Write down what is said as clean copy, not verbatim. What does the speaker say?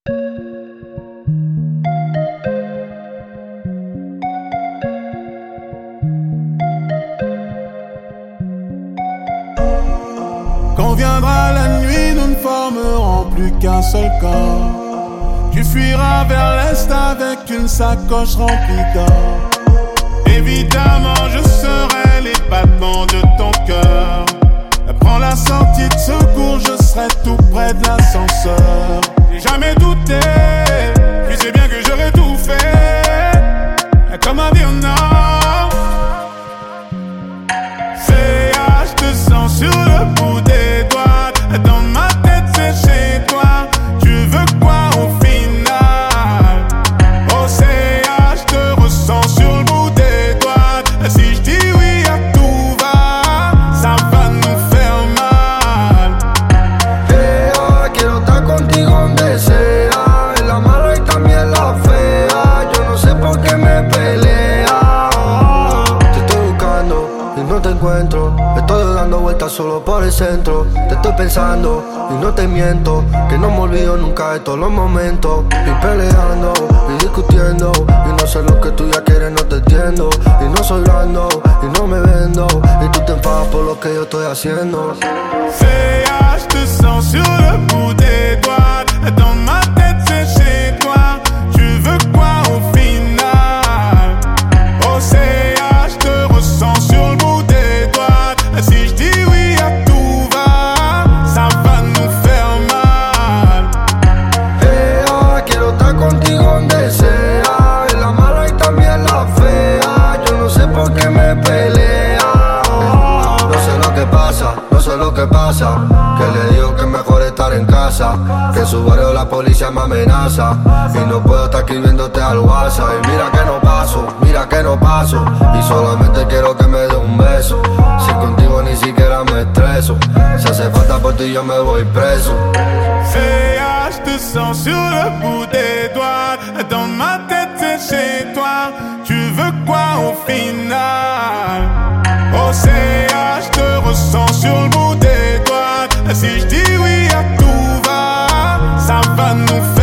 Quand viendra la nuit, nous ne formerons plus qu'un seul corps. Tu fuiras vers l'est avec une sacoche remplie d'or. Évidemment, je serai les battements de ton cœur. Prends la sortie de secours, je serai tout près de l'ascenseur. J'ai jamais douté, tu sais bien que j'aurais tout fait. Comment dire non? Je te sens sur le bout des doigts. Dans ma tête c'est chez toi. Tu veux quoi au final? Je te ressens sur le bout des doigts. Si je dis oui à tout va, ça va nous faire mal. Quiero estar contigo donde sea, en la mala y también la fea. Yo no sé por qué me pelea. Te estoy buscando y no te encuentro. Estoy dando vueltas solo por el centro. Te estoy pensando y no te miento, que no me olvido nunca de todos los momentos. Y peleando y discutiendo, y no sé lo que tú ya quieres, no te entiendo. Y no soy blando y no me vendo, y tú te enfadas por lo que yo estoy haciendo. Je te sens sur le bout des doigts. Dans ma tête c'est chez toi. Tu veux quoi au final? Je te ressens sur le bout des doigts. Si je dis oui à tout va, ça va nous faire mal. Quiero estar contigo donde sea, en la mala y también la fea. Yo no sé por qué me pelea. No sé lo que pasa, no sé lo que pasa, que le digo que es mejor estar en casa, que en su barrio la policía me amenaza, y no puedo estar escribiéndote al WhatsApp. Y mira que no paso, mira que no paso, y solamente quiero que me dé un beso. Si contigo ni siquiera me estreso, si hace falta por ti yo me voy preso. Je te sens sur le bout des doigts. Dans ma tête c'est chez toi. Tu veux quoi au final? Je te ressens sur le bout des doigts. Si je dis oui à tout va, ça va nous faire